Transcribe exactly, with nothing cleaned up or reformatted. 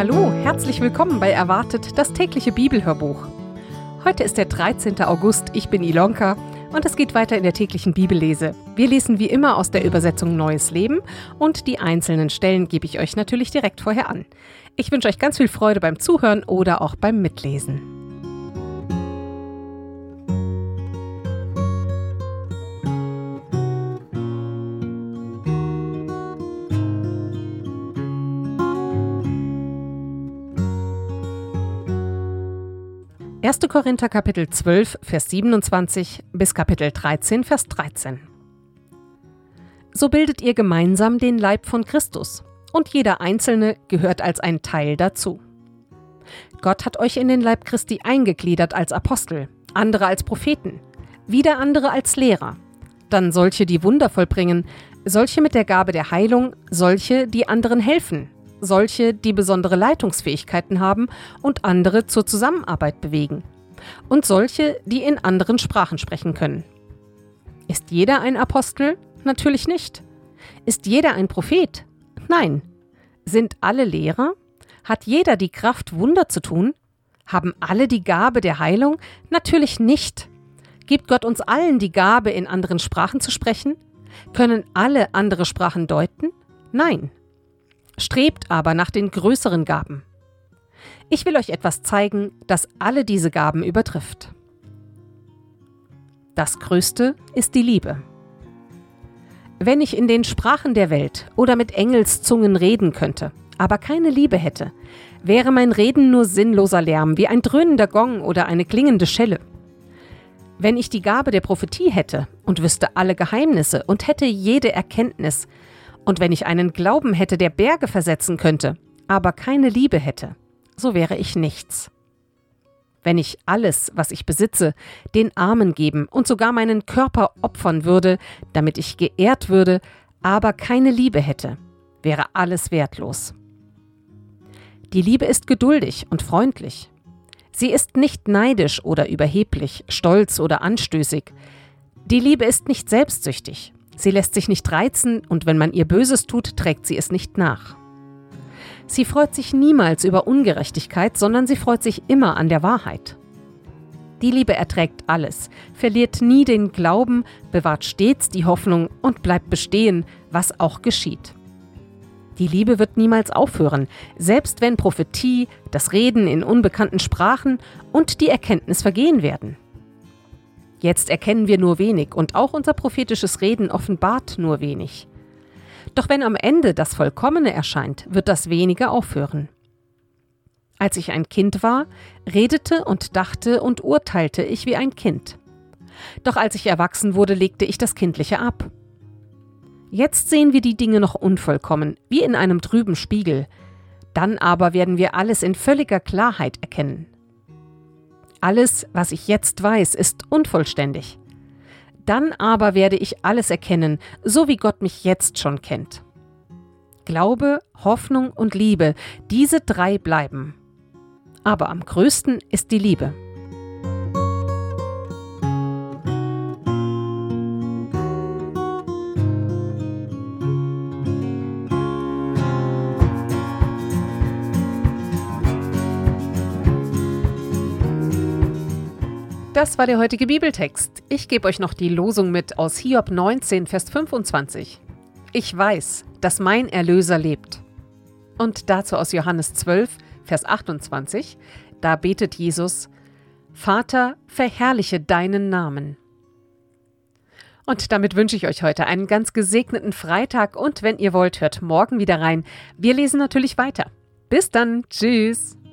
Hallo, herzlich willkommen bei Erwartet, das tägliche Bibelhörbuch. Heute ist der dreizehnte August, ich bin Ilonka und es geht weiter in der täglichen Bibellese. Wir lesen wie immer aus der Übersetzung Neues Leben und die einzelnen Stellen gebe ich euch natürlich direkt vorher an. Ich wünsche euch ganz viel Freude beim Zuhören oder auch beim Mitlesen. erster Korinther Kapitel zwölf, Vers siebenundzwanzig bis Kapitel dreizehn, Vers dreizehn. So bildet ihr gemeinsam den Leib von Christus, und jeder Einzelne gehört als ein Teil dazu. Gott hat euch in den Leib Christi eingegliedert als Apostel, andere als Propheten, wieder andere als Lehrer, dann solche, die Wunder vollbringen, solche mit der Gabe der Heilung, solche, die anderen helfen, solche, die besondere Leitungsfähigkeiten haben und andere zur Zusammenarbeit bewegen. Und solche, die in anderen Sprachen sprechen können. Ist jeder ein Apostel? Natürlich nicht. Ist jeder ein Prophet? Nein. Sind alle Lehrer? Hat jeder die Kraft, Wunder zu tun? Haben alle die Gabe der Heilung? Natürlich nicht. Gibt Gott uns allen die Gabe, in anderen Sprachen zu sprechen? Können alle andere Sprachen deuten? Nein. Strebt aber nach den größeren Gaben. Ich will euch etwas zeigen, das alle diese Gaben übertrifft. Das Größte ist die Liebe. Wenn ich in den Sprachen der Welt oder mit Engelszungen reden könnte, aber keine Liebe hätte, wäre mein Reden nur sinnloser Lärm, wie ein dröhnender Gong oder eine klingende Schelle. Wenn ich die Gabe der Prophetie hätte und wüsste alle Geheimnisse und hätte jede Erkenntnis, und wenn ich einen Glauben hätte, der Berge versetzen könnte, aber keine Liebe hätte, so wäre ich nichts. Wenn ich alles, was ich besitze, den Armen geben und sogar meinen Körper opfern würde, damit ich geehrt würde, aber keine Liebe hätte, wäre alles wertlos. Die Liebe ist geduldig und freundlich. Sie ist nicht neidisch oder überheblich, stolz oder anstößig. Die Liebe ist nicht selbstsüchtig. Sie lässt sich nicht reizen und wenn man ihr Böses tut, trägt sie es nicht nach. Sie freut sich niemals über Ungerechtigkeit, sondern sie freut sich immer an der Wahrheit. Die Liebe erträgt alles, verliert nie den Glauben, bewahrt stets die Hoffnung und bleibt bestehen, was auch geschieht. Die Liebe wird niemals aufhören, selbst wenn Prophetie, das Reden in unbekannten Sprachen und die Erkenntnis vergehen werden. Jetzt erkennen wir nur wenig und auch unser prophetisches Reden offenbart nur wenig. Doch wenn am Ende das Vollkommene erscheint, wird das Wenige aufhören. Als ich ein Kind war, redete und dachte und urteilte ich wie ein Kind. Doch als ich erwachsen wurde, legte ich das Kindliche ab. Jetzt sehen wir die Dinge noch unvollkommen, wie in einem trüben Spiegel. Dann aber werden wir alles in völliger Klarheit erkennen. Alles, was ich jetzt weiß, ist unvollständig. Dann aber werde ich alles erkennen, so wie Gott mich jetzt schon kennt. Glaube, Hoffnung und Liebe, diese drei bleiben. Aber am größten ist die Liebe. Das war der heutige Bibeltext. Ich gebe euch noch die Losung mit aus Hiob neunzehn, Vers fünfundzwanzig. Ich weiß, dass mein Erlöser lebt. Und dazu aus Johannes zwölf, Vers achtundzwanzig. Da betet Jesus: Vater, verherrliche deinen Namen. Und damit wünsche ich euch heute einen ganz gesegneten Freitag und wenn ihr wollt, hört morgen wieder rein. Wir lesen natürlich weiter. Bis dann. Tschüss.